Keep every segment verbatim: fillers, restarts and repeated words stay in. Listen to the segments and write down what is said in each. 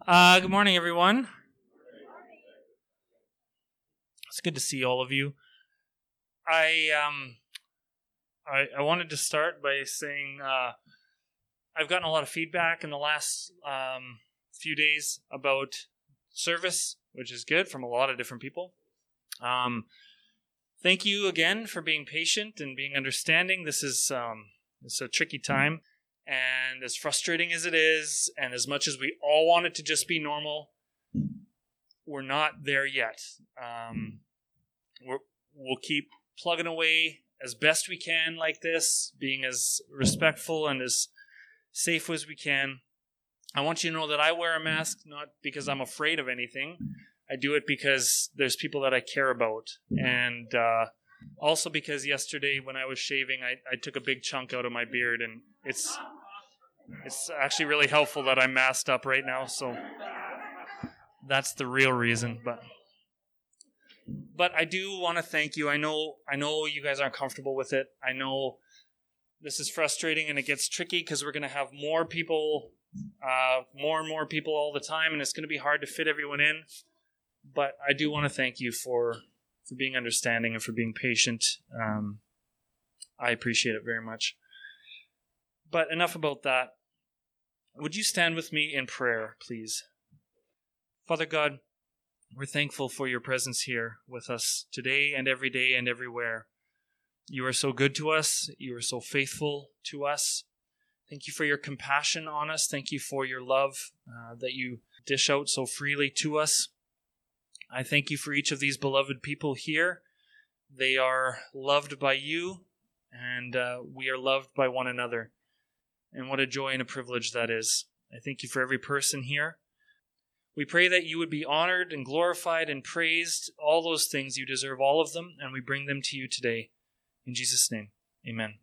Uh, good morning, everyone. It's good to see all of you. I um, I, I wanted to start by saying uh, I've gotten a lot of feedback in the last um, few days about service, which is good from a lot of different people. Um, thank you again for being patient and being understanding. This is um, it's a tricky time. And as frustrating as it is, and as much as we all want it to just be normal, we're not there yet. Um, we're, we'll keep plugging away as best we can like this, being as respectful and as safe as we can. I want you to know that I wear a mask not because I'm afraid of anything. I do it because there's people that I care about. And uh, also because yesterday when I was shaving, I, I took a big chunk out of my beard, and it's it's actually really helpful that I'm masked up right now, so that's the real reason. But but I do want to thank you. I know I know you guys aren't comfortable with it. I know this is frustrating and it gets tricky because we're going to have more people, uh, more and more people all the time, and it's going to be hard to fit everyone in. But I do want to thank you for, for being understanding and for being patient. Um, I appreciate it very much. But enough about that. Would you stand with me in prayer, please? Father God, we're thankful for your presence here with us today and every day and everywhere. You are so good to us. You are so faithful to us. Thank you for your compassion on us. Thank you for your love uh, that you dish out so freely to us. I thank you for each of these beloved people here. They are loved by you, and uh, we are loved by one another. And what a joy and a privilege that is. I thank you for every person here. We pray that you would be honored and glorified and praised. All those things, you deserve all of them, and we bring them to you today. In Jesus' name, amen.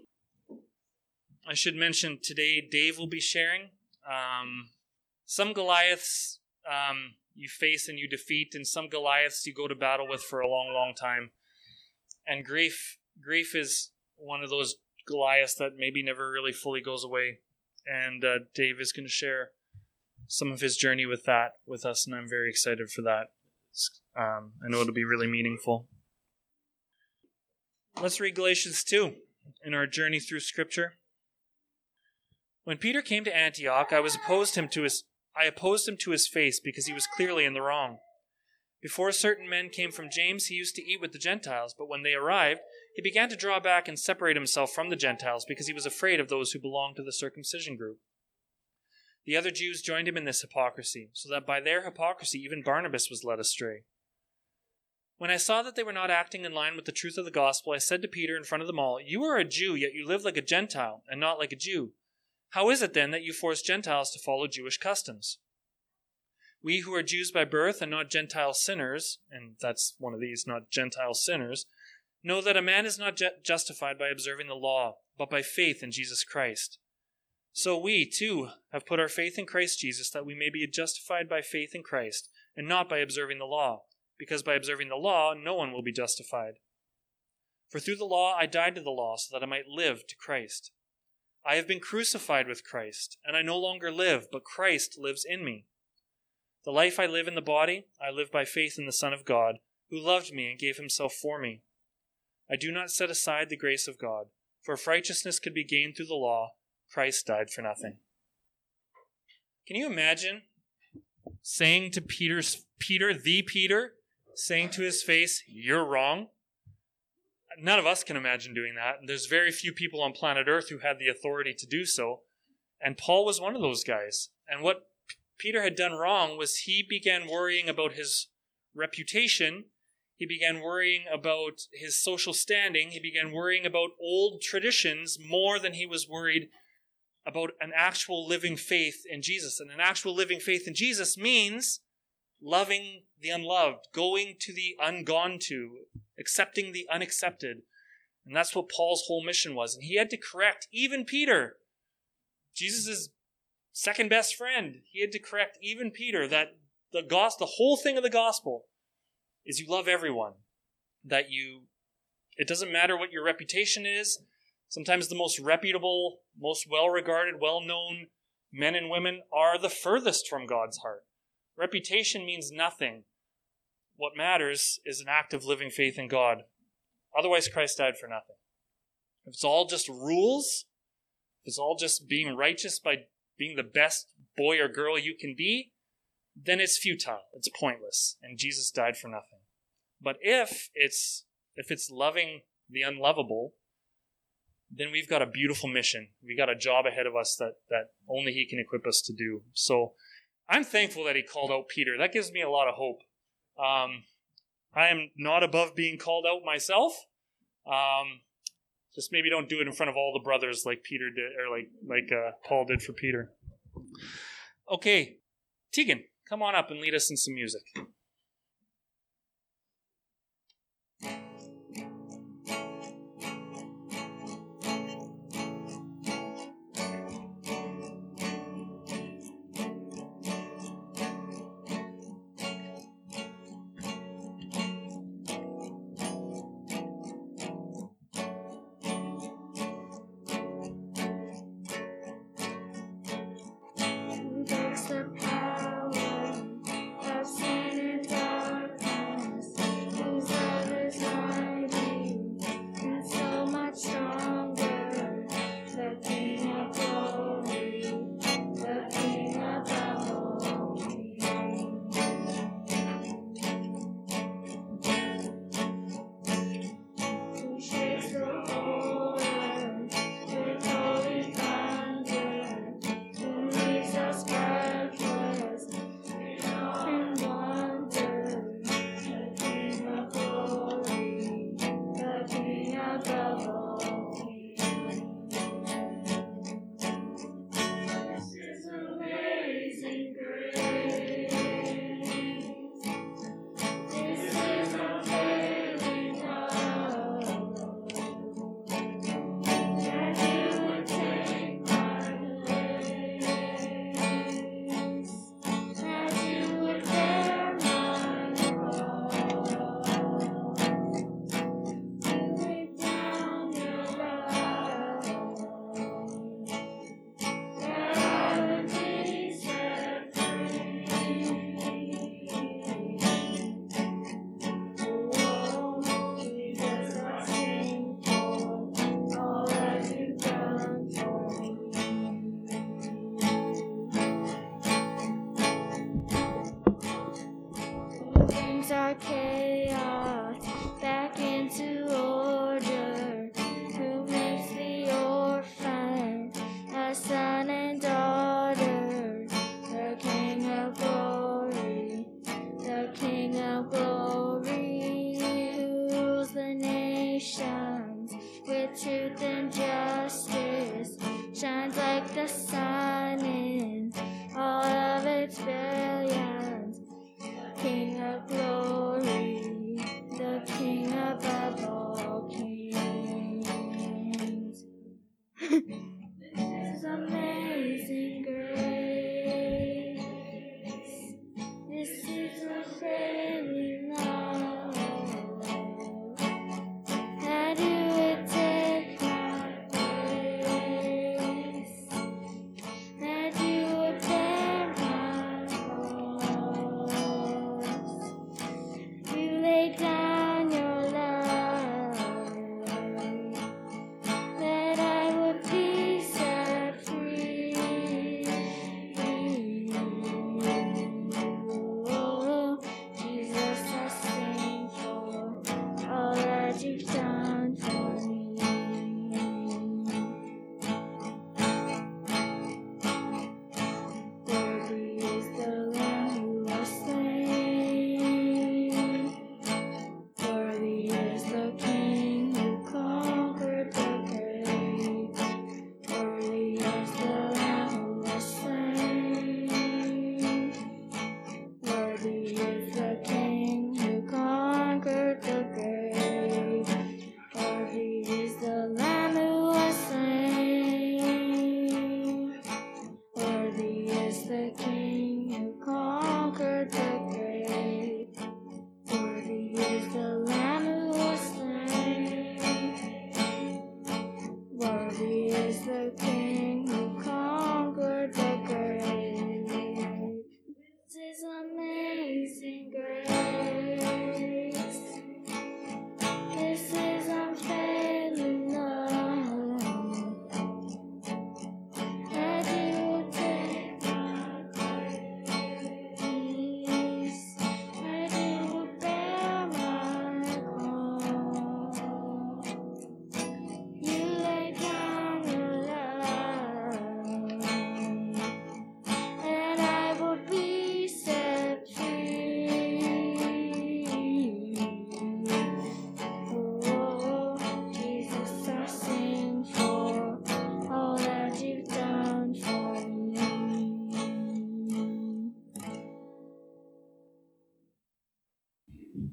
I should mention today Dave will be sharing. Um, some Goliaths um, you face and you defeat, and some Goliaths you go to battle with for a long, long time. And grief, grief is one of those Goliath that maybe never really fully goes away. And uh, Dave is going to share some of his journey with that with us, and I'm very excited for that. Um, I know it'll be really meaningful. Let's read Galatians two in our journey through Scripture. When Peter came to Antioch, I was opposed him to his I opposed him to his face because he was clearly in the wrong. Before certain men came from James, he used to eat with the Gentiles, but when they arrived, he began to draw back and separate himself from the Gentiles because he was afraid of those who belonged to the circumcision group. The other Jews joined him in this hypocrisy, so that by their hypocrisy even Barnabas was led astray. When I saw that they were not acting in line with the truth of the gospel, I said to Peter in front of them all, "You are a Jew, yet you live like a Gentile, and not like a Jew. How is it then that you force Gentiles to follow Jewish customs? We who are Jews by birth and not Gentile sinners," and that's one of these, not Gentile sinners, "know that a man is not ju- justified by observing the law, but by faith in Jesus Christ. So we, too, have put our faith in Christ Jesus, that we may be justified by faith in Christ, and not by observing the law, because by observing the law no one will be justified. For through the law I died to the law, so that I might live to Christ. I have been crucified with Christ, and I no longer live, but Christ lives in me. The life I live in the body, I live by faith in the Son of God, who loved me and gave himself for me. I do not set aside the grace of God, for if righteousness could be gained through the law, Christ died for nothing." Can you imagine saying to Peter's Peter, the Peter, saying to his face, "You're wrong"? None of us can imagine doing that. There's very few people on planet Earth who had the authority to do so. And Paul was one of those guys. And what P- Peter had done wrong was he began worrying about his reputation. He began worrying about his social standing. He began worrying about old traditions more than he was worried about an actual living faith in Jesus. And an actual living faith in Jesus means loving the unloved, going to the ungone to, accepting the unaccepted. And that's what Paul's whole mission was. And he had to correct even Peter, Jesus' second best friend. He had to correct even Peter that the gospel, the whole thing of the gospel is you love everyone. That you, it doesn't matter what your reputation is. Sometimes the most reputable, most well-regarded, well-known men and women are the furthest from God's heart. Reputation means nothing. What matters is an active living faith in God. Otherwise, Christ died for nothing. If it's all just rules, if it's all just being righteous by being the best boy or girl you can be, then it's futile. It's pointless. And Jesus died for nothing. But if it's if it's loving the unlovable, then we've got a beautiful mission. We've got a job ahead of us that, that only he can equip us to do. So I'm thankful that he called out Peter. That gives me a lot of hope. Um, I am not above being called out myself. Um, just maybe don't do it in front of all the brothers like Peter did, or like like uh, Paul did for Peter. Okay, Tegan, come on up and lead us in some music.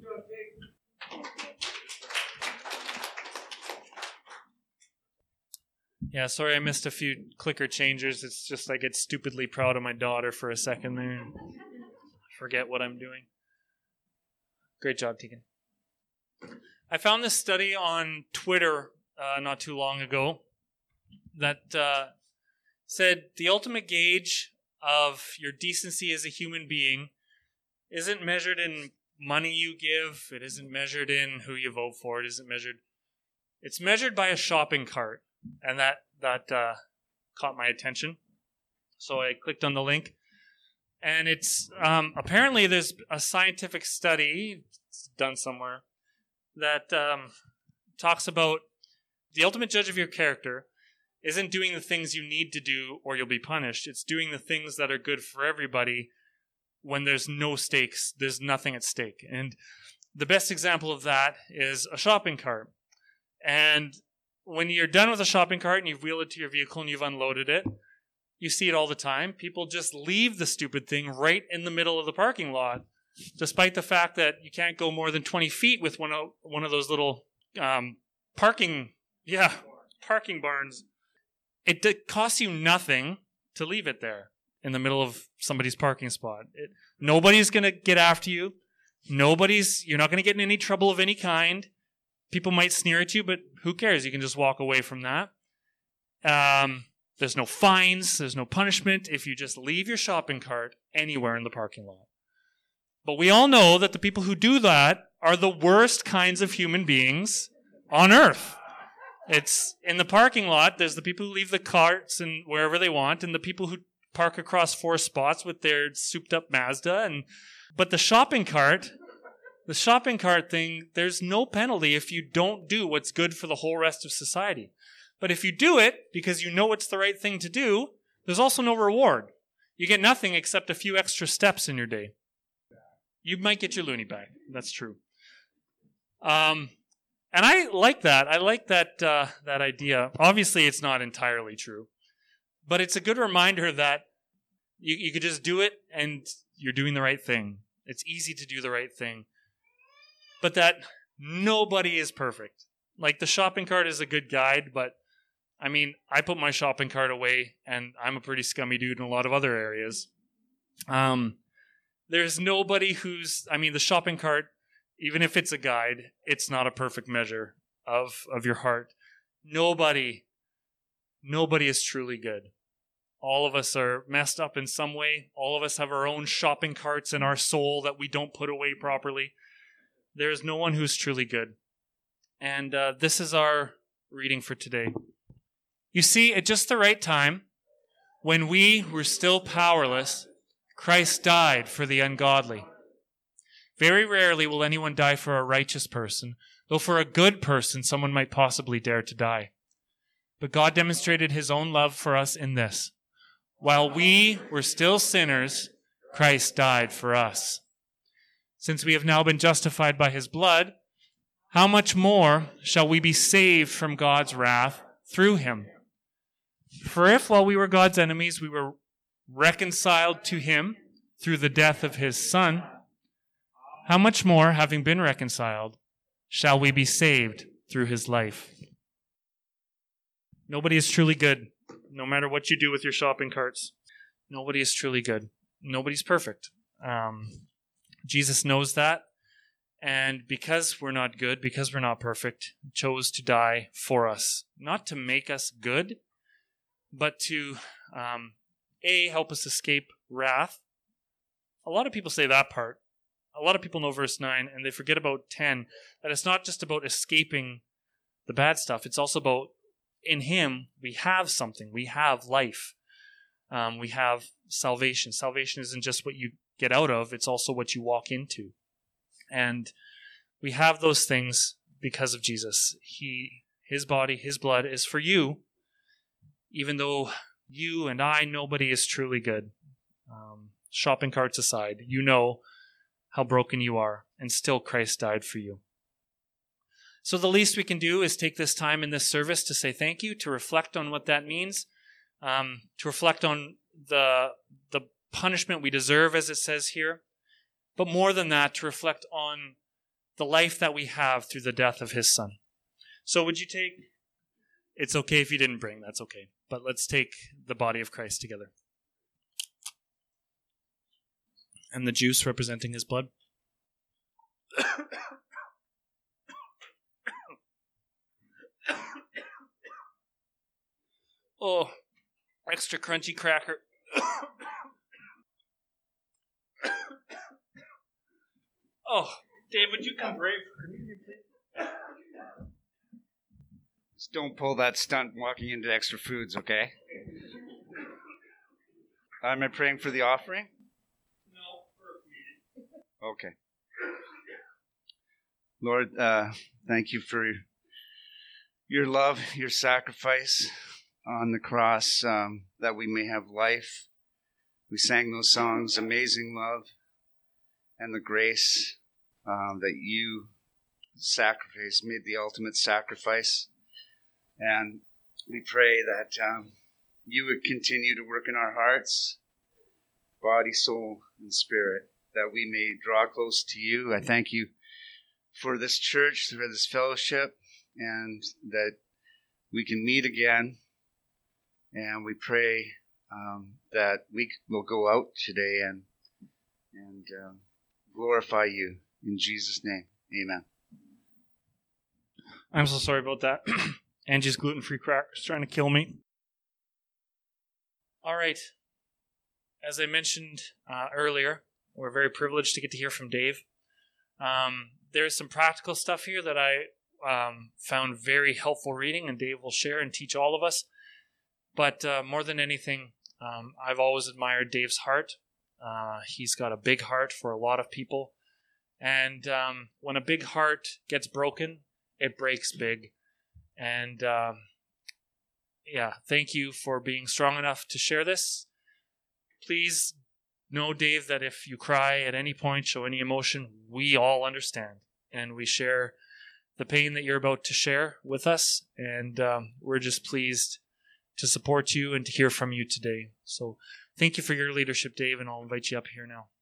Yeah, sorry I missed a few clicker changers. It's just I get stupidly proud of my daughter for a second there and forget what I'm doing. Great job, Tegan. I found this study on Twitter uh, not too long ago that uh, said the ultimate gauge of your decency as a human being isn't measured in money you give. It isn't measured in who you vote for. It isn't measured. It's measured by a shopping cart. And that, that uh, caught my attention. So I clicked on the link. And it's um, apparently there's a scientific study it's done somewhere that um, talks about the ultimate judge of your character isn't doing the things you need to do or you'll be punished. It's doing the things that are good for everybody when there's no stakes. There's nothing at stake. And the best example of that is a shopping cart. And when you're done with a shopping cart and you've wheeled it to your vehicle and you've unloaded it, you see it all the time. People just leave the stupid thing right in the middle of the parking lot, despite the fact that you can't go more than twenty feet with one of, one of those little um, parking, yeah, parking barns. It d- costs you nothing to leave it there in the middle of somebody's parking spot. It, nobody's going to get after you. Nobody's, you're not going to get in any trouble of any kind. People might sneer at you, but who cares? You can just walk away from that. Um, there's no fines. There's no punishment if you just leave your shopping cart anywhere in the parking lot. But we all know that the people who do that are the worst kinds of human beings on earth. It's in the parking lot. There's the people who leave the carts and wherever they want, and the people who park across four spots with their souped-up Mazda. And but the shopping cart... The shopping cart thing, there's no penalty if you don't do what's good for the whole rest of society. But if you do it because you know it's the right thing to do, there's also no reward. You get nothing except a few extra steps in your day. You might get your loonie back. That's true. Um, and I like that. I like that uh, that idea. Obviously, it's not entirely true. But it's a good reminder that you, you could just do it and you're doing the right thing. It's easy to do the right thing. But that nobody is perfect. Like, the shopping cart is a good guide, but, I mean, I put my shopping cart away, and I'm a pretty scummy dude in a lot of other areas. Um, there's nobody who's, I mean, the shopping cart, even if it's a guide, it's not a perfect measure of, of your heart. Nobody, nobody is truly good. All of us are messed up in some way. All of us have our own shopping carts in our soul that we don't put away properly. There is no one who's truly good. And uh, this is our reading for today. You see, at just the right time, when we were still powerless, Christ died for the ungodly. Very rarely will anyone die for a righteous person, though for a good person someone might possibly dare to die. But God demonstrated his own love for us in this. While we were still sinners, Christ died for us. Since we have now been justified by his blood, how much more shall we be saved from God's wrath through him? For if, while we were God's enemies, we were reconciled to him through the death of his Son, how much more, having been reconciled, shall we be saved through his life? Nobody is truly good, no matter what you do with your shopping carts. Nobody is truly good. Nobody's perfect. Um... Jesus knows that, and because we're not good, because we're not perfect, chose to die for us. Not to make us good, but to, um, A, help us escape wrath. A lot of people say that part. A lot of people know verse nine, and they forget about ten, that it's not just about escaping the bad stuff. It's also about, in him, we have something. We have life. Um, we have salvation. Salvation isn't just what you get out of, it's also what you walk into. And we have those things because of Jesus. He, his body, his blood is for you, even though you and I, nobody is truly good. Um, shopping carts aside, you know how broken you are, and still Christ died for you. So the least we can do is take this time in this service to say thank you, to reflect on what that means, um, to reflect on the the punishment we deserve, as it says here, but more than that, to reflect on the life that we have through the death of his son. So would you take, it's okay if you didn't bring, that's okay. But let's take the body of Christ together. And the juice representing his blood. Oh, extra crunchy cracker. Oh, Dave, would you come brave for communion, please? Just don't pull that stunt walking into Extra Foods, okay? Am I praying for the offering? No, for communion. Okay. Lord, uh, thank you for your love, your sacrifice on the cross, um, that we may have life. We sang those songs, Amazing Love, and the grace um, that you sacrificed, made the ultimate sacrifice. And we pray that um, you would continue to work in our hearts, body, soul, and spirit, that we may draw close to you. I thank you for this church, for this fellowship, and that we can meet again. And we pray um, that we will go out today and and um, glorify you in Jesus' name. Amen. I'm so sorry about that. Angie's gluten-free crackers trying to kill me. All right. As I mentioned uh, earlier, we're very privileged to get to hear from Dave. Um, there's some practical stuff here that I um, found very helpful reading, and Dave will share and teach all of us. But uh, more than anything, um, I've always admired Dave's heart. Uh, he's got a big heart for a lot of people. And um, when a big heart gets broken, it breaks big. And um, yeah, thank you for being strong enough to share this. Please know, Dave, that if you cry at any point, show any emotion, we all understand. And we share the pain that you're about to share with us. And um, we're just pleased to support you and to hear from you today. So thank you for your leadership, Dave, and I'll invite you up here now.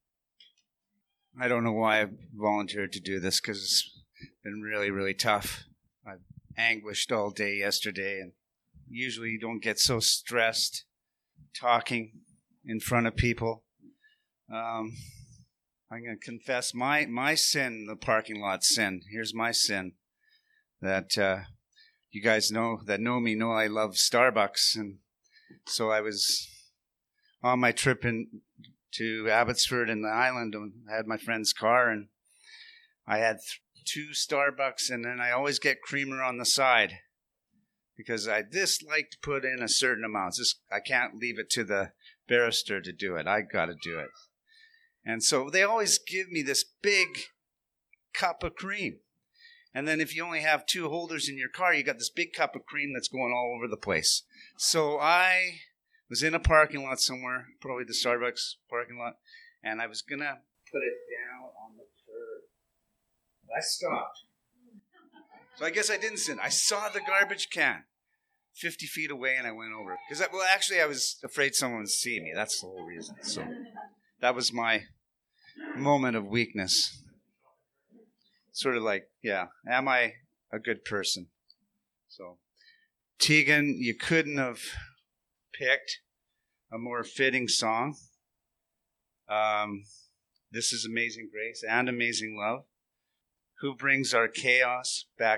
I don't know why I volunteered to do this, because it's been really, really tough. I've anguished all day yesterday, and usually you don't get so stressed talking in front of people. Um, I'm going to confess my, my sin, the parking lot sin. Here's my sin. That uh, you guys know that know me know I love Starbucks. And so I was on my trip in to Abbotsford in the island, and I had my friend's car, and I had th- two Starbucks, and then I always get creamer on the side because I dislike to put in a certain amount. Just I can't leave it to the barrister to do it. I got to do it. And so they always give me this big cup of cream. And then if you only have two holders in your car, you got this big cup of cream that's going all over the place. So I was in a parking lot somewhere, probably the Starbucks parking lot, and I was going to put it down on the curb. I stopped. So I guess I didn't sin. I saw the garbage can fifty feet away, and I went over. Because, well, actually, I was afraid someone would see me. That's the whole reason. So that was my moment of weakness. Sort of like, yeah, am I a good person? So, Tegan, you couldn't have picked a more fitting song. Um, this is Amazing Grace and Amazing Love. Who brings our chaos back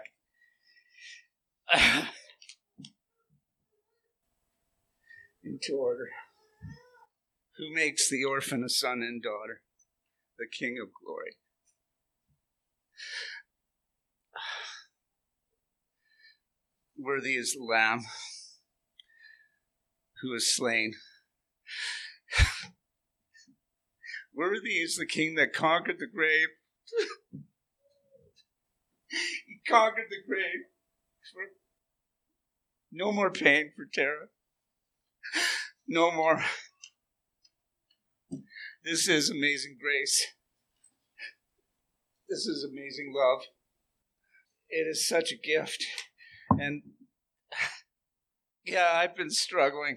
into order? Who makes the orphan a son and daughter? The King of Glory. Worthy is the Lamb who is slain. Worthy is the King that conquered the grave. He conquered the grave. For no more pain for Tara. No more. This is amazing grace. This is amazing love. It is such a gift. And yeah, I've been struggling.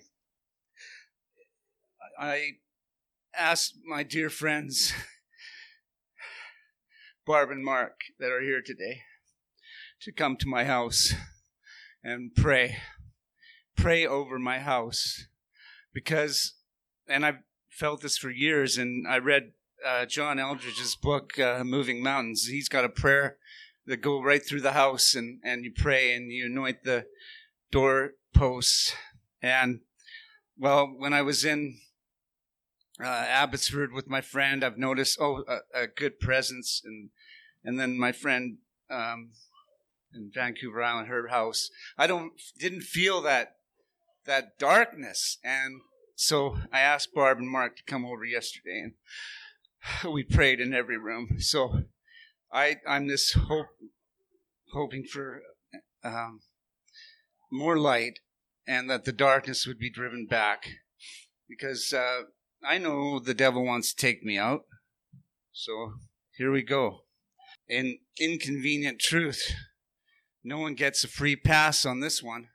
I asked my dear friends, Barb and Mark that are here today to come to my house and pray. Pray over my house. Because, and I've felt this for years, and I read uh, John Eldridge's book, uh, Moving Mountains. He's got a prayer that go right through the house, and, and you pray and you anoint the door posts. And, well, when I was in uh, Abbotsford with my friend, I've noticed, oh, a, a good presence. And and then my friend um, in Vancouver Island, her house, I don't didn't feel that that darkness. And so I asked Barb and Mark to come over yesterday, and we prayed in every room. So I, I'm just hope, hoping for um, more light, and that the darkness would be driven back. Because uh, I know the devil wants to take me out. So here we go. In inconvenient truth, no one gets a free pass on this one.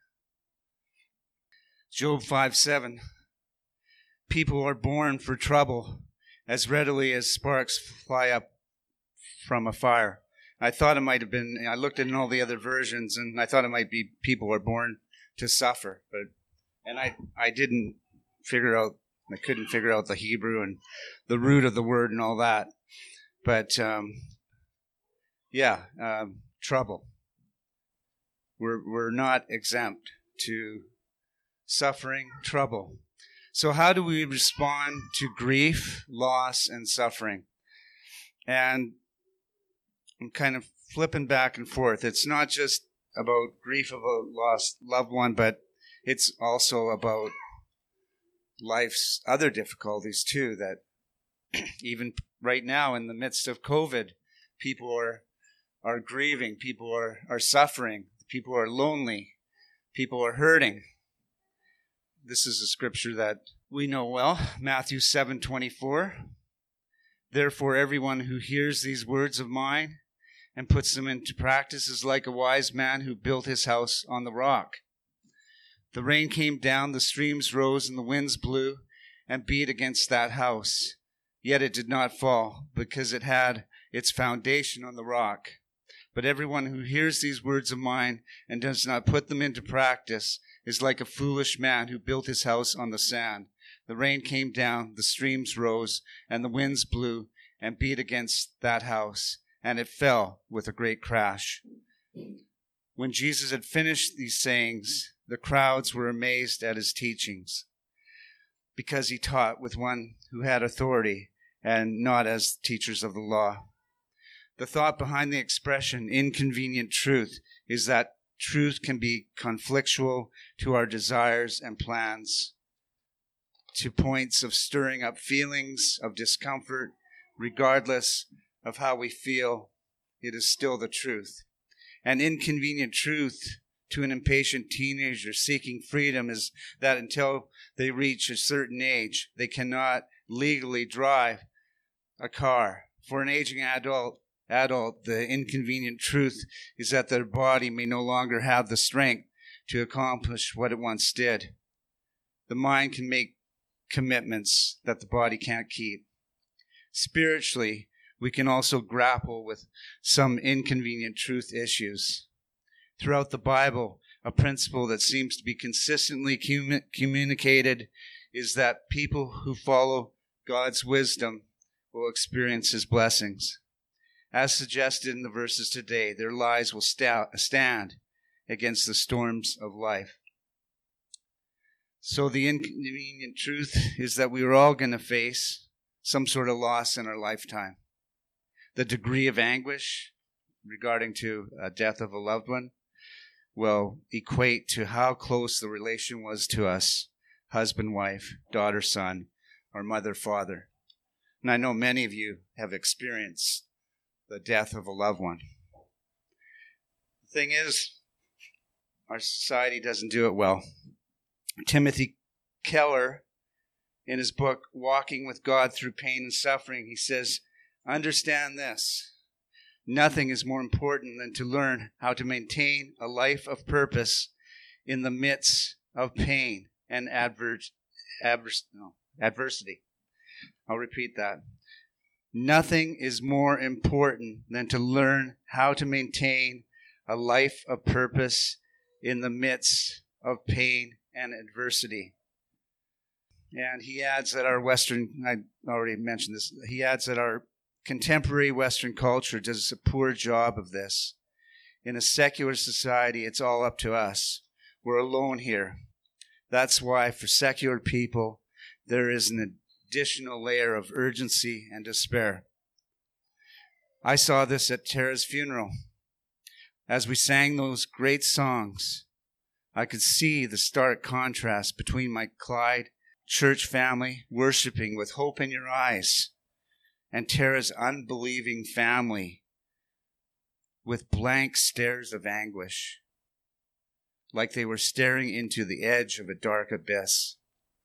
Job five seven. People are born for trouble as readily as sparks fly up from a fire. I thought it might have been, I looked at all the other versions, and I thought it might be people are born to suffer. But and I, I didn't figure out, I couldn't figure out the Hebrew and the root of the word and all that. But, um, yeah, um, trouble. We're, we're not exempt to suffering, trouble. So how do we respond to grief, loss, and suffering? And I'm kind of flipping back and forth. It's not just about grief of a lost loved one, but it's also about life's other difficulties too, that even right now in the midst of COVID, people are are grieving, people are, are suffering, people are lonely, people are hurting. This is a scripture that we know well, Matthew seven twenty-four. Therefore, everyone who hears these words of mine and puts them into practice is like a wise man who built his house on the rock. The rain came down, the streams rose, and the winds blew and beat against that house. Yet it did not fall, because it had its foundation on the rock. But everyone who hears these words of mine and does not put them into practice is like a foolish man who built his house on the sand. The rain came down, the streams rose, and the winds blew and beat against that house, and it fell with a great crash. When Jesus had finished these sayings, the crowds were amazed at his teachings, because he taught with one who had authority and not as teachers of the law. The thought behind the expression inconvenient truth is that truth can be conflictual to our desires and plans, to points of stirring up feelings of discomfort. Regardless of how we feel, it is still the truth. An inconvenient truth to an impatient teenager seeking freedom is that until they reach a certain age, they cannot legally drive a car. For an aging adult, adult, the inconvenient truth is that their body may no longer have the strength to accomplish what it once did. The mind can make commitments that the body can't keep. Spiritually, we can also grapple with some inconvenient truth issues. Throughout the Bible, a principle that seems to be consistently commu- communicated is that people who follow God's wisdom will experience his blessings. As suggested in the verses today, their lives will sta- stand against the storms of life. So the inconvenient truth is that we are all going to face some sort of loss in our lifetime. The degree of anguish regarding to a death of a loved one will equate to how close the relation was to us, husband, wife, daughter, son, or mother, father. And I know many of you have experienced the death of a loved one. The thing is, our society doesn't do it well. Timothy Keller, in his book, Walking with God Through Pain and Suffering, he says, understand this. Nothing is more important than to learn how to maintain a life of purpose in the midst of pain and adverse, adverse, no, adversity. I'll repeat that. Nothing is more important than to learn how to maintain a life of purpose in the midst of pain and adversity. And he adds that our Western, I already mentioned this, he adds that our contemporary Western culture does a poor job of this. In a secular society, it's all up to us. We're alone here. That's why for secular people, there is an additional layer of urgency and despair. I saw this at Tara's funeral. As we sang those great songs, I could see the stark contrast between my Clyde church family worshiping with hope in your eyes and Tara's unbelieving family with blank stares of anguish, like they were staring into the edge of a dark abyss.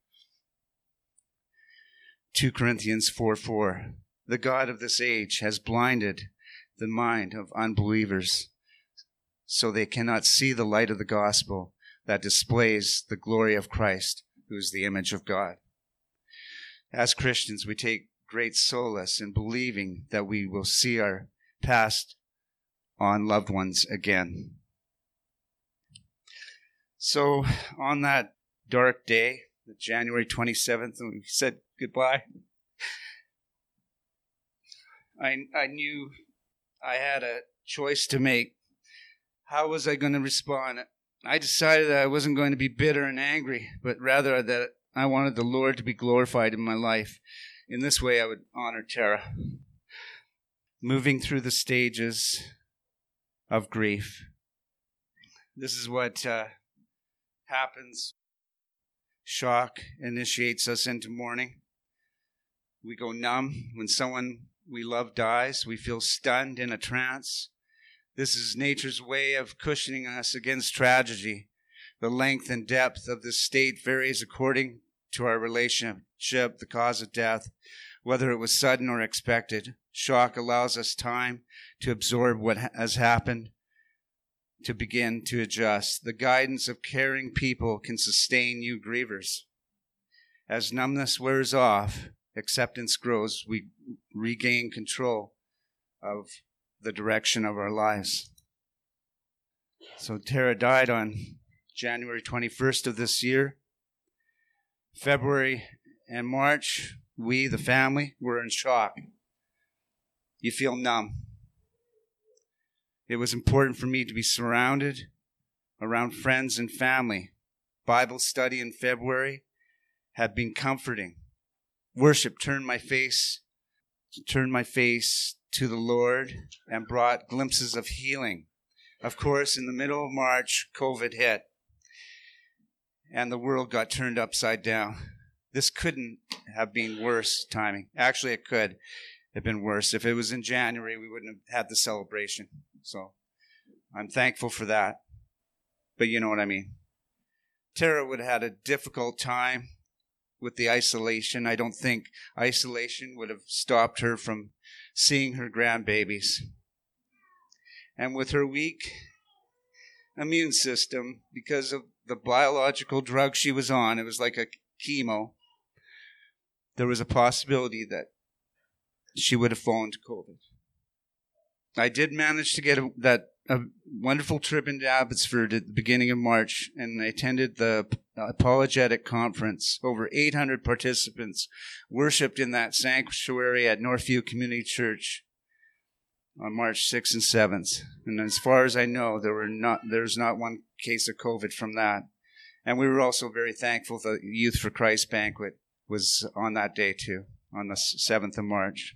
Second Corinthians four four. The God of this age has blinded the mind of unbelievers so they cannot see the light of the gospel that displays the glory of Christ, who is the image of God. As Christians, we take great solace in believing that we will see our past on loved ones again. So on that dark day, January twenty-seventh, when we said goodbye, I, I knew I had a choice to make. How was I going to respond? I decided that I wasn't going to be bitter and angry, but rather that I wanted the Lord to be glorified in my life. In this way, I would honor Tara. Moving through the stages of grief. This is what uh, happens. Shock initiates us into mourning. We go numb. When someone we love dies, we feel stunned in a trance. This is nature's way of cushioning us against tragedy. The length and depth of this state varies according to our relationship, the cause of death, whether it was sudden or expected. Shock allows us time to absorb what has happened, to begin to adjust. The guidance of caring people can sustain you grievers. As numbness wears off, acceptance grows. We regain control of the direction of our lives. So Tara died on January twenty-first of this year. February and March, we, the family, were in shock. You feel numb. It was important for me to be surrounded around friends and family. Bible study in February had been comforting. Worship turned my face, turned my face to the Lord and brought glimpses of healing. Of course, in the middle of March, COVID hit, and the world got turned upside down. This couldn't have been worse timing. Actually, it could have been worse. If it was in January, we wouldn't have had the celebration. So I'm thankful for that. But you know what I mean. Tara would have had a difficult time with the isolation. I don't think isolation would have stopped her from seeing her grandbabies. And with her weak immune system, because of the biological drug she was on, it was like a chemo, there was a possibility that she would have fallen to COVID. I did manage to get a, that a wonderful trip into Abbotsford at the beginning of March, and I attended the apologetic conference. Over eight hundred participants worshipped in that sanctuary at Northview Community Church on March sixth and seventh. And as far as I know, there were not there's not one case of COVID from that. And we were also very thankful that the Youth for Christ banquet was on that day too, on the seventh of March.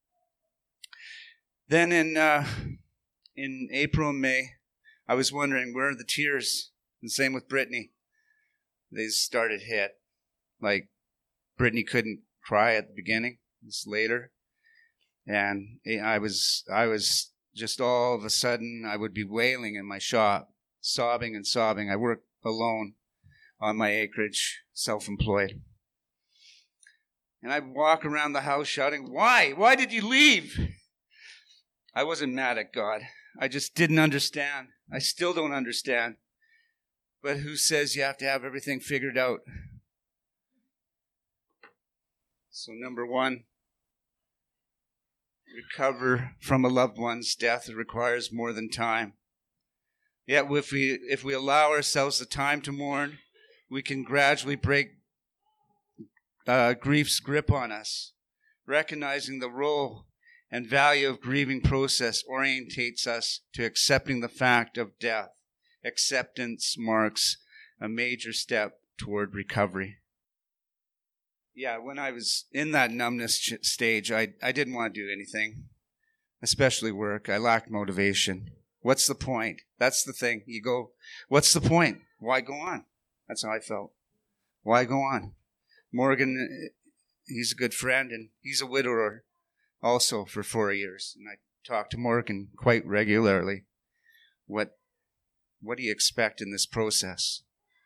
Then in uh, in April and May, I was wondering, where are the tears? And same with Brittany. They started hit. Like, Brittany couldn't cry at the beginning. It's later. And I was, I was just all of a sudden, I would be wailing in my shop, sobbing and sobbing. I worked alone on my acreage, self-employed. And I'd walk around the house shouting, why? Why did you leave? I wasn't mad at God. I just didn't understand. I still don't understand. But who says you have to have everything figured out? So number one, recover from a loved one's death requires more than time. Yet if we, if we allow ourselves the time to mourn, we can gradually break uh, grief's grip on us. Recognizing the role and value of grieving process orientates us to accepting the fact of death. Acceptance marks a major step toward recovery. Yeah, when I was in that numbness ch- stage, I, I didn't want to do anything, especially work. I lacked motivation. What's the point? That's the thing. You go, what's the point? Why go on? That's how I felt. Why go on? Morgan, he's a good friend, and he's a widower also for four years. And I talk to Morgan quite regularly. What what do you expect in this process?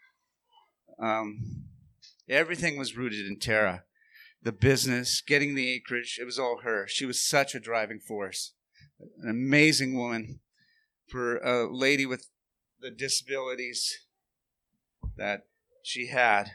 Um, everything was rooted in Tara. The business, getting the acreage, it was all her. She was such a driving force. An amazing woman. For a lady with the disabilities that she had.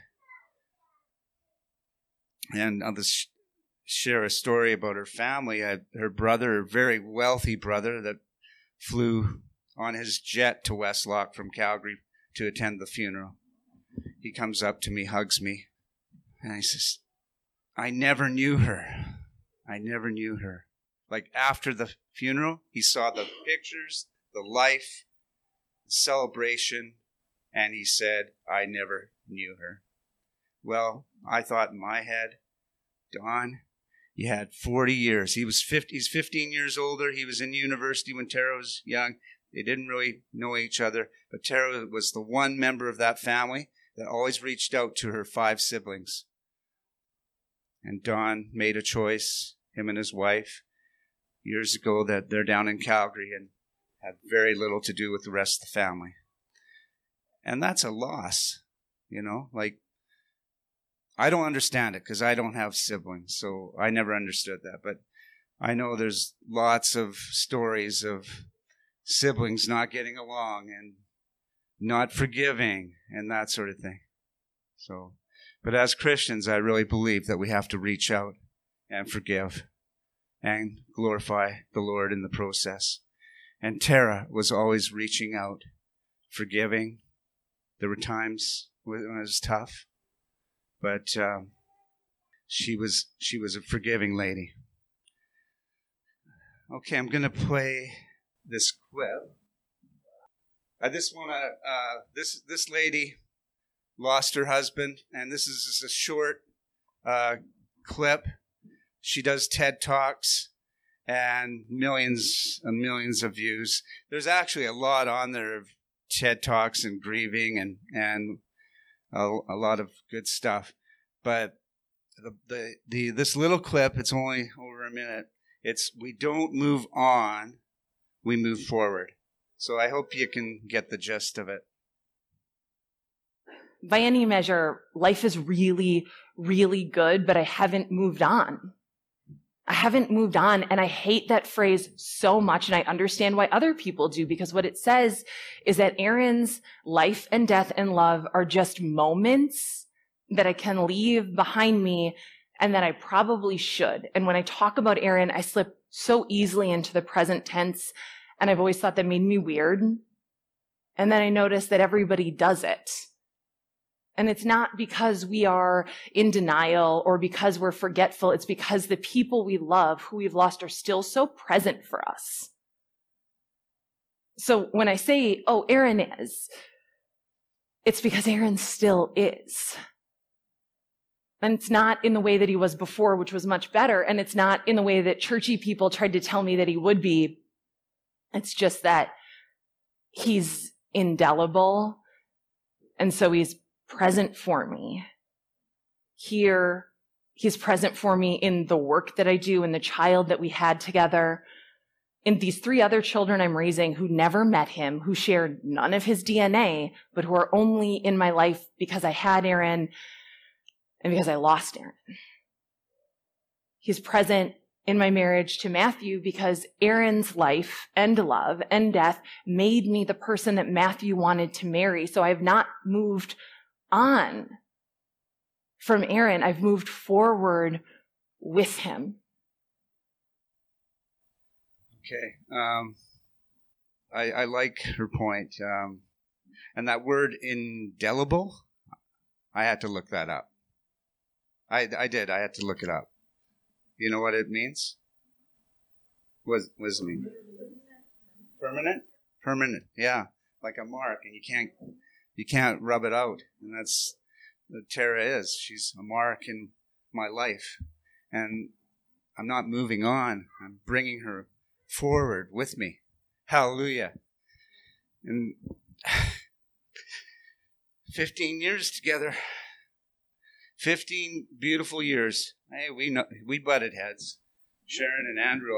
And I'll just share a story about her family. I, her brother, a very wealthy brother that flew on his jet to Westlock from Calgary to attend the funeral. He comes up to me, hugs me, and he says, I never knew her. I never knew her. Like after the funeral, he saw the pictures, the life, the celebration, and he said, I never knew her. Well, I thought in my head, Don, you had forty years. He was fifty, he's fifteen years older. He was in university when Tara was young. They didn't really know each other, but Tara was the one member of that family that always reached out to her five siblings. And Don made a choice, him and his wife, years ago, that they're down in Calgary and have very little to do with the rest of the family. And that's a loss, you know, like, I don't understand it because I don't have siblings, so I never understood that. But I know there's lots of stories of siblings not getting along and not forgiving and that sort of thing. So, but as Christians, I really believe that we have to reach out and forgive and glorify the Lord in the process. And Tara was always reaching out, forgiving. There were times when it was tough. But um, she was she was a forgiving lady. Okay, I'm going to play this clip. I just want to. Uh, this this lady lost her husband, and this is just a short uh, clip. She does TED Talks and millions and millions of views. There's actually a lot on there of TED Talks and grieving and and. A, a lot of good stuff, but the, the the this little clip, it's only over a minute. It's we don't move on, we move forward. So I hope you can get the gist of it. By any measure, life is really, really good, but I haven't moved on. I haven't moved on, and I hate that phrase so much, and I understand why other people do, because what it says is that Aaron's life and death and love are just moments that I can leave behind me and that I probably should. And when I talk about Aaron, I slip so easily into the present tense, and I've always thought that made me weird. And then I noticed that everybody does it. And it's not because we are in denial or because we're forgetful. It's because the people we love, who we've lost, are still so present for us. So when I say, oh, Aaron is, it's because Aaron still is. And it's not in the way that he was before, which was much better. And it's not in the way that churchy people tried to tell me that he would be. It's just that he's indelible. And so he's present for me. Here, he's present for me in the work that I do, in the child that we had together, in these three other children I'm raising who never met him, who shared none of his D N A, but who are only in my life because I had Aaron and because I lost Aaron. He's present in my marriage to Matthew because Aaron's life and love and death made me the person that Matthew wanted to marry. So I've not moved on from Aaron. I've moved forward with him. Okay. Um, I, I like her point. Um, and that word indelible, I had to look that up. I, I did. I had to look it up. You know what it means? What, what does it mean? Permanent? Permanent, yeah. Like a mark, and you can't you can't rub it out. And that's what Tara is. She's a mark in my life. And I'm not moving on. I'm bringing her forward with me. Hallelujah. And fifteen years together. fifteen beautiful years. Hey, we know we butted heads. Sharon and Andrew.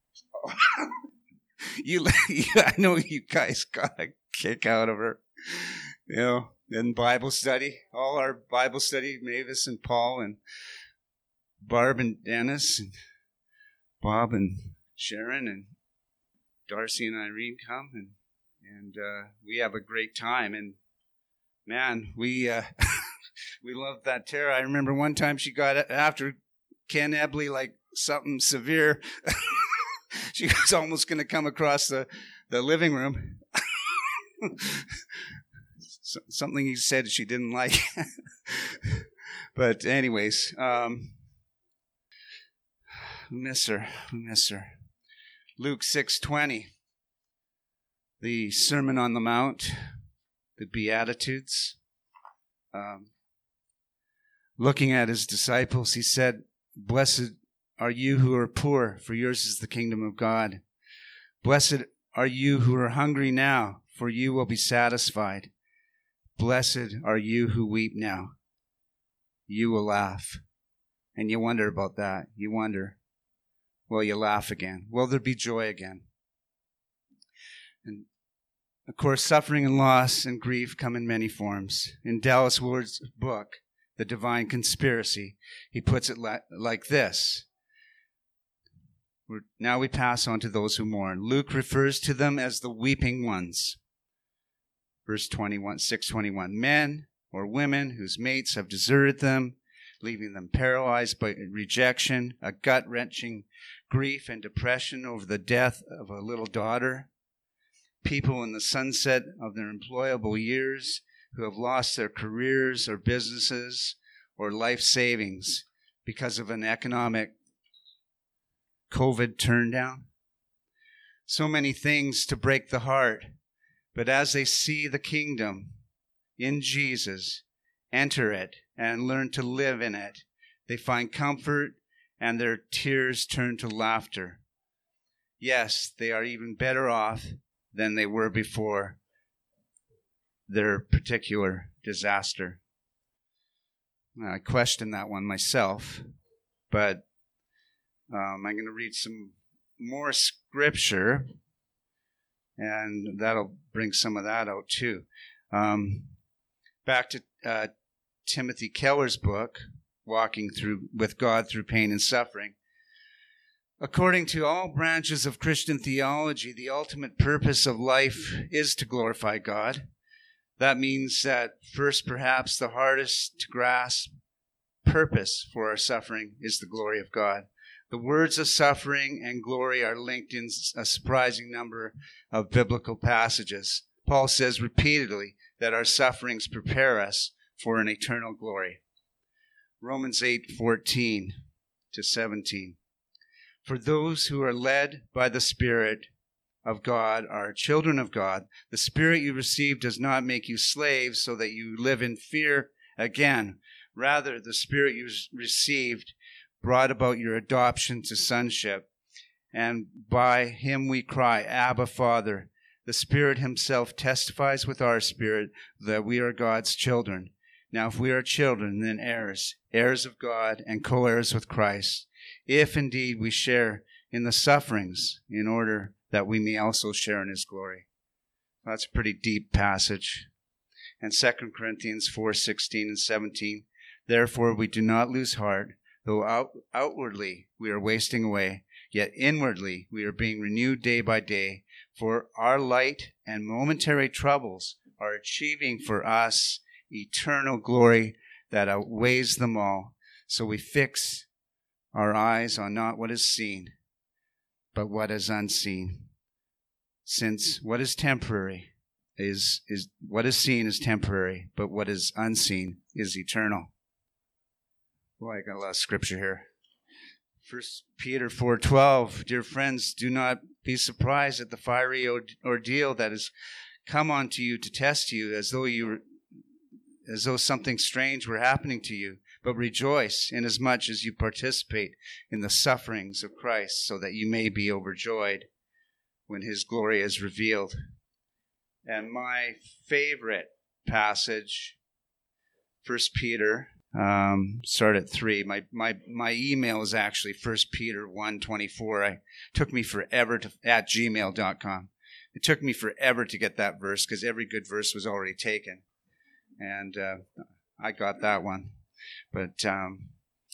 you, I know you guys got a kick out of her. You know, in Bible study, all our Bible study, Mavis and Paul and Barb and Dennis and Bob and Sharon and Darcy and Irene come and and uh, we have a great time. And man, we uh, we love that Tara. I remember one time she got after Ken Ebley like something severe. She was almost going to come across the, the living room. So, something he said she didn't like. But anyways, um, miss her, miss her. Luke six twenty, the Sermon on the Mount, the Beatitudes. Um, looking at his disciples, he said, "Blessed are you who are poor, for yours is the kingdom of God. Blessed are you who are hungry now, for you will be satisfied. Blessed are you who weep now. You will laugh." And you wonder about that. You wonder, will you laugh again? Will there be joy again? And of course, suffering and loss and grief come in many forms. In Dallas Willard's book, The Divine Conspiracy, he puts it li- like this. We're, now we pass on to those who mourn. Luke refers to them as the weeping ones. Verse twenty-one, six twenty-one. Men or women whose mates have deserted them, leaving them paralyzed by rejection, a gut-wrenching grief and depression over the death of a little daughter. People in the sunset of their employable years who have lost their careers or businesses or life savings because of an economic COVID turndown. So many things to break the heart. But as they see the kingdom in Jesus, enter it and learn to live in it, they find comfort and their tears turn to laughter. Yes, they are even better off than they were before their particular disaster. I question that one myself, but um, I'm going to read some more scripture, and that'll bring some of that out too. Um, back to uh, Timothy Keller's book, Walking Through with God Through Pain and Suffering. According to all branches of Christian theology, the ultimate purpose of life is to glorify God. That means that first, perhaps the hardest to grasp purpose for our suffering is the glory of God. The words of suffering and glory are linked in a surprising number of biblical passages. Paul says repeatedly that our sufferings prepare us for an eternal glory. Romans eight fourteen to seventeen. For those who are led by the Spirit of God are children of God. The Spirit you received does not make you slaves so that you live in fear again. Rather, the Spirit you received brought about your adoption to sonship. And by him we cry, Abba, Father. The Spirit himself testifies with our spirit that we are God's children. Now, if we are children, then heirs, heirs of God and co-heirs with Christ, if indeed we share in the sufferings, in order that we may also share in his glory. That's a pretty deep passage. And Second Corinthians four sixteen and seventeen, therefore we do not lose heart, though out, outwardly we are wasting away, yet inwardly we are being renewed day by day, for our light and momentary troubles are achieving for us eternal glory that outweighs them all. So we fix our eyes on not what is seen, but what is unseen. Since what is temporary is, is what is seen is temporary, but what is unseen is eternal. Boy, I got a lot of scripture here. First Peter four twelve, dear friends, do not be surprised at the fiery ordeal that has come onto you to test you, as though you, as though something strange were happening to you. But rejoice inasmuch as you participate in the sufferings of Christ, so that you may be overjoyed when his glory is revealed. And my favorite passage, First Peter, um, start at three. My my my email is actually First Peter one twenty-four. I took me forever to at gmail dot com. It took me forever to get that verse because every good verse was already taken, and uh, I got that one. But um,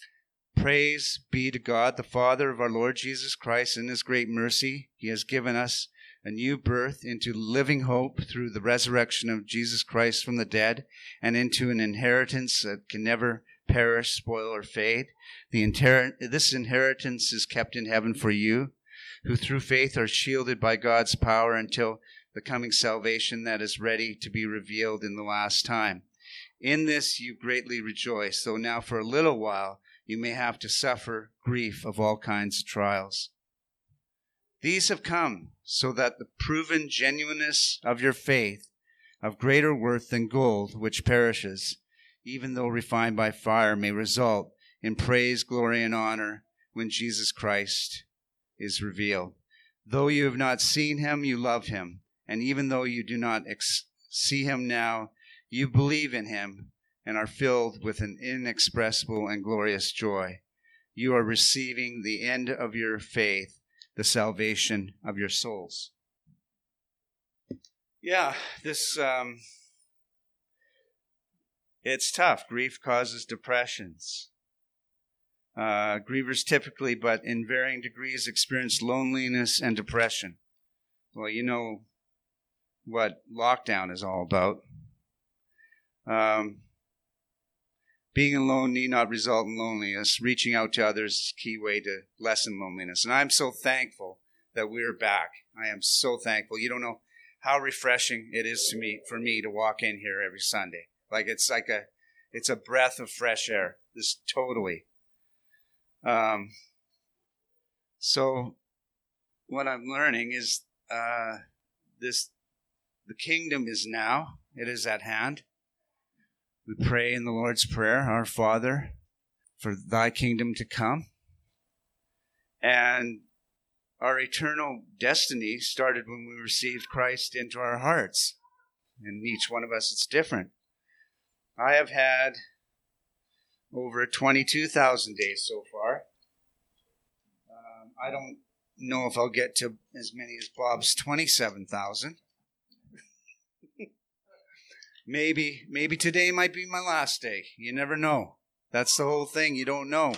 praise be to God, the Father of our Lord Jesus Christ. In his great mercy, he has given us a new birth into living hope through the resurrection of Jesus Christ from the dead, and into an inheritance that can never perish, spoil, or fade. The inter- this inheritance is kept in heaven for you, who through faith are shielded by God's power until the coming salvation that is ready to be revealed in the last time. In this you greatly rejoice, though now for a little while you may have to suffer grief of all kinds of trials. These have come so that the proven genuineness of your faith, of greater worth than gold, which perishes, even though refined by fire, may result in praise, glory, and honor when Jesus Christ is revealed. Though you have not seen him, you love him. And even though you do not ex- see him now, you believe in him and are filled with an inexpressible and glorious joy. You are receiving the end of your faith, the salvation of your souls. Yeah, this, um, it's tough. Grief causes depressions. Uh, grievers typically, but in varying degrees, experience loneliness and depression. Well, you know what lockdown is all about. Um, being alone need not result in loneliness. Reaching out to others is a key way to lessen loneliness. And I'm so thankful that we're back. I am so thankful. You don't know how refreshing it is to me, for me to walk in here every Sunday. Like it's like a, it's a breath of fresh air. This totally. Um, so what I'm learning is, uh, this, the kingdom is now. It is at hand. We pray in the Lord's Prayer, Our Father, for thy kingdom to come. And our eternal destiny started when we received Christ into our hearts. And each one of us, it's different. I have had over twenty-two thousand days so far. Um, I don't know if I'll get to as many as Bob's twenty-seven thousand. Maybe, maybe today might be my last day. You never know. That's the whole thing. You don't know.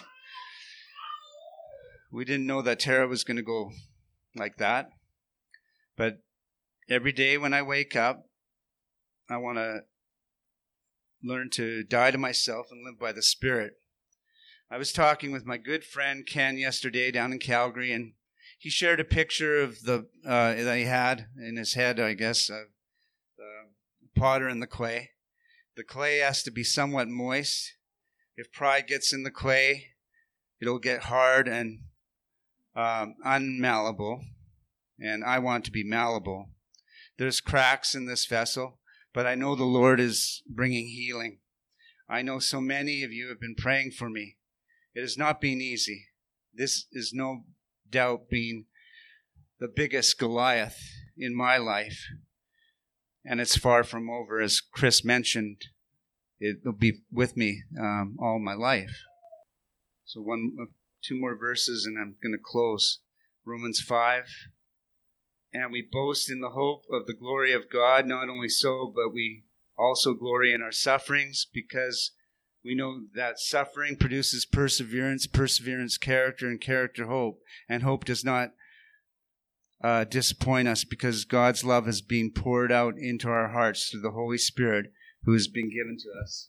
We didn't know that Tara was going to go like that. But every day when I wake up, I want to learn to die to myself and live by the Spirit. I was talking with my good friend Ken yesterday down in Calgary, and he shared a picture of the uh, that he had in his head, I guess, uh, the potter and the clay. The clay has to be somewhat moist. If pride gets in the clay, it'll get hard and um, unmalleable, and I want to be malleable. There's cracks in this vessel, but I know the Lord is bringing healing. I know so many of you have been praying for me. It has not been easy. This is no doubt been the biggest Goliath in my life. And it's far from over. As Chris mentioned, it will be with me um, all my life. So one, two more verses and I'm going to close. Romans five. And we boast in the hope of the glory of God. Not only so, but we also glory in our sufferings, because we know that suffering produces perseverance, perseverance, character, and character, hope. And hope does not Uh, disappoint us, because God's love has been poured out into our hearts through the Holy Spirit who has been given to us.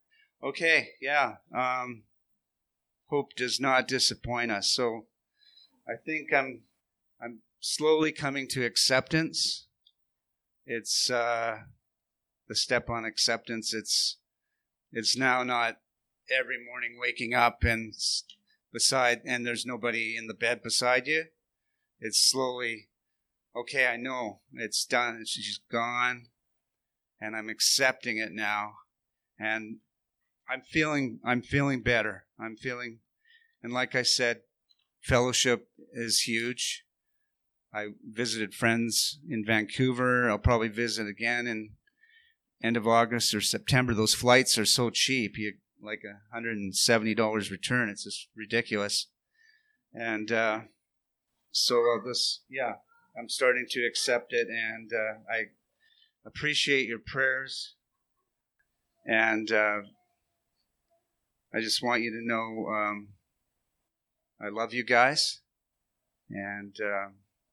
Okay, yeah. Um, hope does not disappoint us. So I think I'm I'm slowly coming to acceptance. It's uh, the step on acceptance. It's it's now not every morning waking up and beside and there's nobody in the bed beside you. It's slowly, okay, I know it's done. She's gone, and I'm accepting it now, and I'm feeling I'm feeling better. I'm feeling, and like I said, fellowship is huge. I visited friends in Vancouver. I'll probably visit again in end of August or September. Those flights are so cheap. You like one hundred seventy dollars return. It's just ridiculous. And uh, so this, yeah, I'm starting to accept it, and uh, I appreciate your prayers. And uh, I just want you to know um, I love you guys, and uh,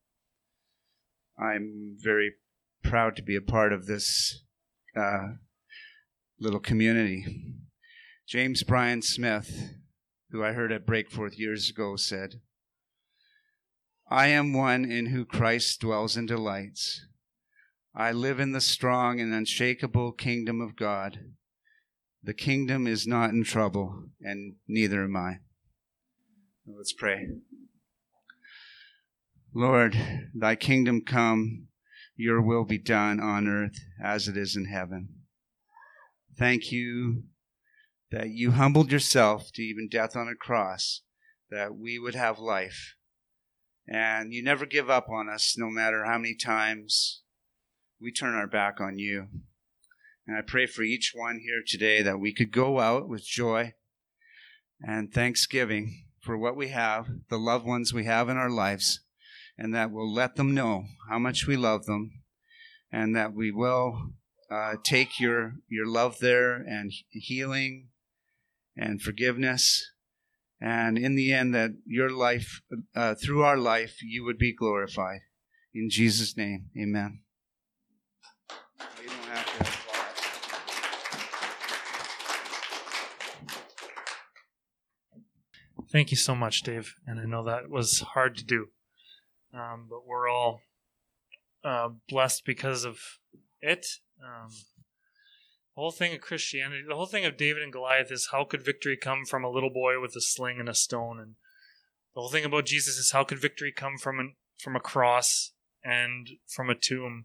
I'm very proud to be a part of this uh, little community. James Bryan Smith, who I heard at Breakforth years ago, said, I am one in whom Christ dwells and delights. I live in the strong and unshakable kingdom of God. The kingdom is not in trouble, and neither am I. Let's pray. Lord, thy kingdom come, your will be done on earth as it is in heaven. Thank you that you humbled yourself to even death on a cross, that we would have life. And you never give up on us, no matter how many times we turn our back on you. And I pray for each one here today that we could go out with joy and thanksgiving for what we have, the loved ones we have in our lives, and that we'll let them know how much we love them, and that we will uh, take your, your love there and healing and forgiveness, and in the end that your life, uh, through our life, you would be glorified. In Jesus' name, amen. You don't have to applaud. Thank you so much, Dave. And I know that was hard to do, um, but we're all uh, blessed because of it. Um, the whole thing of Christianity, the whole thing of David and Goliath is how could victory come from a little boy with a sling and a stone? And the whole thing about Jesus is how could victory come from an, from a cross and from a tomb?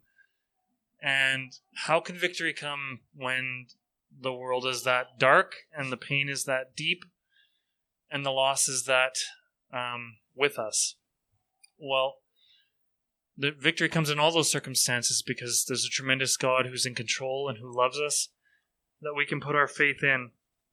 And how can victory come when the world is that dark and the pain is that deep and the loss is that um, with us? Well, the victory comes in all those circumstances because there's a tremendous God who's in control and who loves us, that we can put our faith in.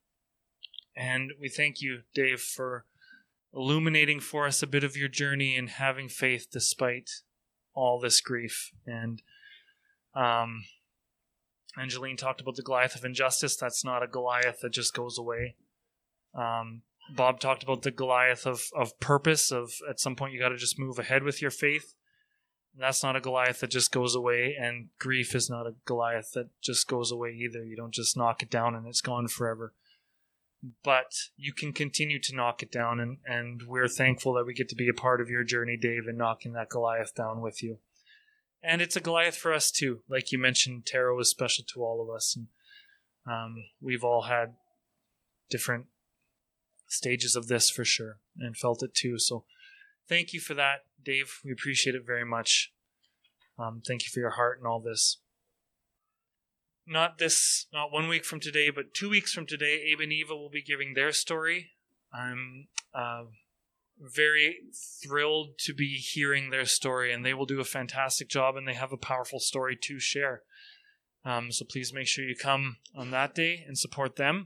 And we thank you, Dave, for illuminating for us a bit of your journey and having faith despite all this grief. And um, Angeline talked about the Goliath of injustice. That's not a Goliath that just goes away. Um, Bob talked about the Goliath of, of purpose, of at some point you got to just move ahead with your faith. That's not a Goliath that just goes away, and grief is not a Goliath that just goes away either. You don't just knock it down and it's gone forever. But you can continue to knock it down, and, and we're thankful that we get to be a part of your journey, Dave, in knocking that Goliath down with you. And it's a Goliath for us too. Like you mentioned, tarot is special to all of us. And um, we've all had different stages of this for sure and felt it too. So thank you for that, Dave. We appreciate it very much. Um, thank you for your heart and all this. Not this, not one week from today, but two weeks from today, Abe and Eva will be giving their story. I'm uh, very thrilled to be hearing their story, and they will do a fantastic job, and they have a powerful story to share. Um, so please make sure you come on that day and support them.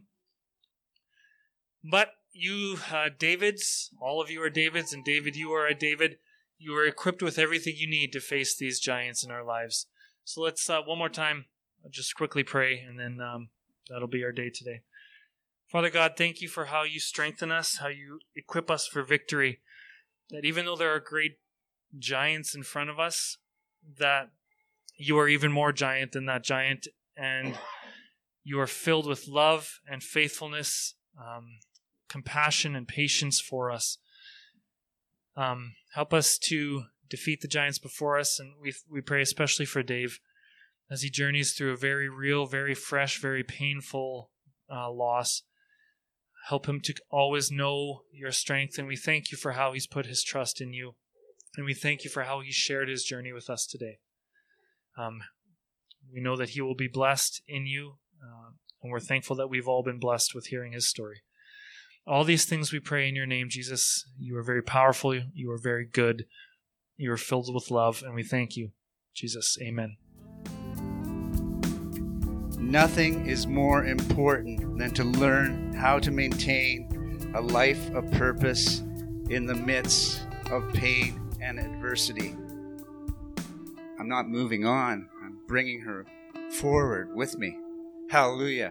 But you, uh, Davids, all of you are Davids, and David, you are a David. You are equipped with everything you need to face these giants in our lives. So let's, uh, one more time, just quickly pray, and then um, that'll be our day today. Father God, thank you for how you strengthen us, how you equip us for victory. That even though there are great giants in front of us, that you are even more giant than that giant, and you are filled with love and faithfulness, um, compassion and patience for us. Um, help us to defeat the giants before us, and we we pray especially for Dave as he journeys through a very real, very fresh, very painful uh, loss. Help him to always know your strength, and we thank you for how he's put his trust in you, and we thank you for how he shared his journey with us today. Um, we know that he will be blessed in you, uh, and we're thankful that we've all been blessed with hearing his story. All these things we pray in your name, Jesus. You are very powerful. You are very good. You are filled with love, and we thank you, Jesus. Amen. Nothing is more important than to learn how to maintain a life of purpose in the midst of pain and adversity. I'm not moving on. I'm bringing her forward with me. Hallelujah.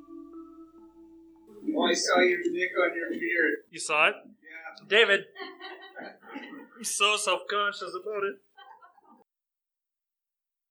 Oh, I saw your nick on your beard. You saw it? Yeah. David. I'm so self-conscious about it.